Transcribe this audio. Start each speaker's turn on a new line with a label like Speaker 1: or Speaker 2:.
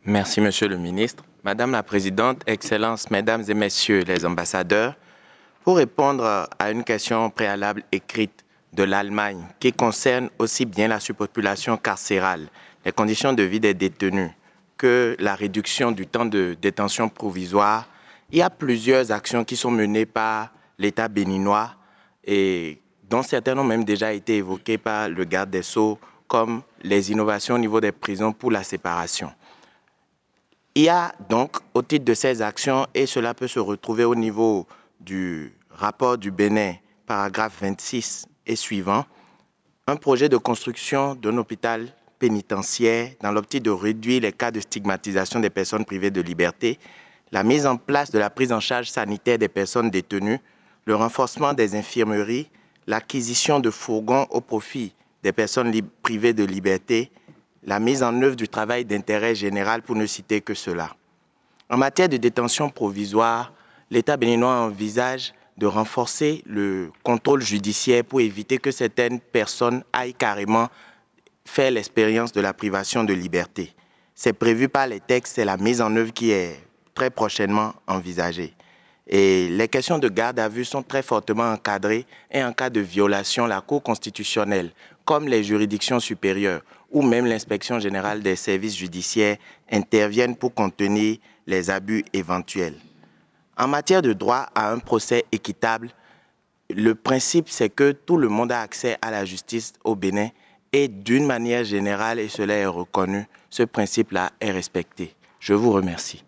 Speaker 1: Merci, Monsieur le ministre. Madame la Présidente, Excellences, Mesdames et Messieurs les ambassadeurs, pour répondre à une question préalable écrite de l'Allemagne qui concerne aussi bien la surpopulation carcérale, les conditions de vie des détenus, que la réduction du temps de détention provisoire, il y a plusieurs actions qui sont menées par l'État béninois et dont certaines ont même déjà été évoquées par le garde des Sceaux, comme les innovations au niveau des prisons pour la séparation. Il y a donc, au titre de ces actions, et cela peut se retrouver au niveau du rapport du Bénin, paragraphe 26 et suivant, un projet de construction d'un hôpital pénitentiaire dans l'optique de réduire les cas de stigmatisation des personnes privées de liberté, la mise en place de la prise en charge sanitaire des personnes détenues, le renforcement des infirmeries, l'acquisition de fourgons au profit des personnes privées de liberté, la mise en œuvre du travail d'intérêt général, pour ne citer que cela. En matière de détention provisoire, l'État béninois envisage de renforcer le contrôle judiciaire pour éviter que certaines personnes aillent carrément faire l'expérience de la privation de liberté. C'est prévu par les textes, c'est la mise en œuvre qui est très prochainement envisagée. Et les questions de garde à vue sont très fortement encadrées et en cas de violation, la Cour constitutionnelle, comme les juridictions supérieures ou même l'inspection générale des services judiciaires interviennent pour contenir les abus éventuels. En matière de droit à un procès équitable, le principe, c'est que tout le monde a accès à la justice au Bénin et d'une manière générale, et cela est reconnu, ce principe-là est respecté. Je vous remercie.